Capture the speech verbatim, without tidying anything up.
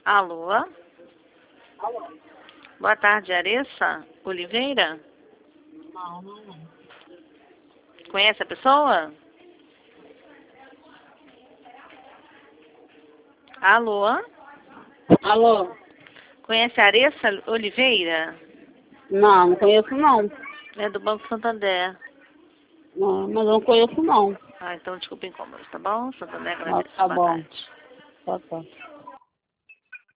Alô? Alô? Boa tarde, Aressa Oliveira? Não, não, não. Conhece a pessoa? Alô? Alô? Conhece a Aressa Oliveira? Não, não conheço não. É do Banco Santander. Não, mas eu não conheço não. Ah, então desculpa o incômodo, tá bom? Santander Ah, agradece. tá Boa bom. tarde. Tá, tá.